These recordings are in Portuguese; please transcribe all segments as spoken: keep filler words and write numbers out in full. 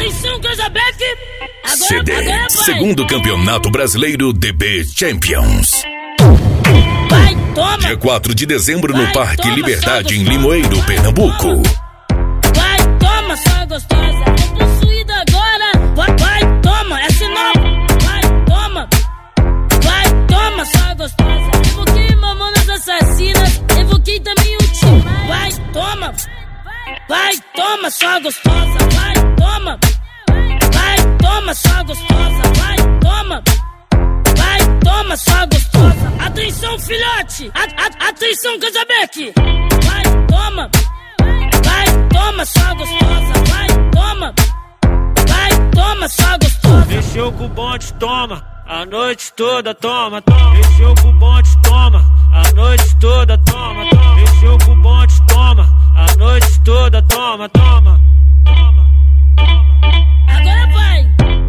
Atenção, Casabeck. C D, segundo campeonato brasileiro D B Champions. Vai, toma. Dia quatro de dezembro Vai, no Parque toma, Liberdade, só em Limoeiro, Pernambuco. Vai, toma, só gostosa. É possuída agora. Vai, vai, toma, é sinal. Vai, toma. Vai, toma, só gostosa. Evoquei mamonas assassinas. Evoquei também o time. Vai, toma. Vai, toma, só gostosa. Vai, toma. Vai, toma, só gostosa. Vai, toma. Vai, toma, só gostosa. Atenção, filhote. A, a, atenção, Casabeck. Vai, toma. Vai, toma, só gostosa. Vai, toma. Vai, toma, só gostosa. Mexeu com o bonde, toma. A noite toda, toma, toma. Mexeu com o bonde, toma. A noite toda, toma, toma. Mexeu com o bonde, toma. A noite toda, toma, toma. Toma, toma. Agora vai.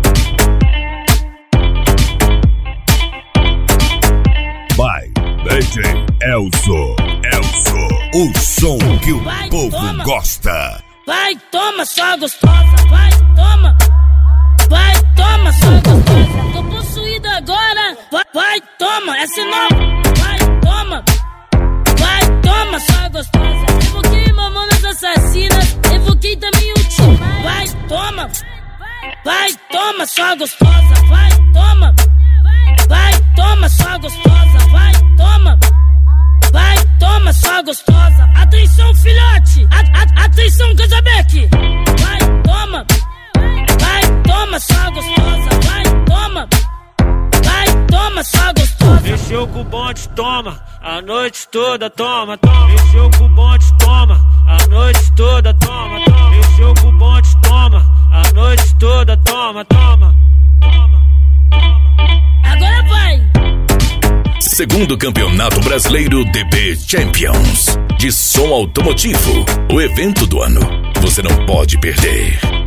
Vai, D J Elzo, Elzo, o som que o Vai, povo toma. gosta. Vai, toma, só gostosa. Vai, toma. Vai, toma, só gostosa. Tô possuída agora. Vai, vai, toma, é sinal. Vai, toma. Vai, toma, só gostosa. Evoquei mamonas assassinas. Evoquei também o time. Vai, toma. Vai, toma, só gostosa. Vai, toma. Vai, toma, só gostosa. Vai, toma. Vai, toma, só gostosa. Atenção, filhote. A, a, atenção, Casabeck. Vai, toma. Vai, toma, só gostosa. Vai, toma. Vai, toma, só gostosa. Mexeu com o bonde, toma. A noite toda, toma, toma. Mexeu com o bonde, toma. A noite toda, toma, toma. Mexeu com o bonde, toma. A noite toda, toma, toma. Toma, toma. Agora vai. Segundo campeonato brasileiro D B Champions. De som automotivo. O evento do ano. Você não pode perder.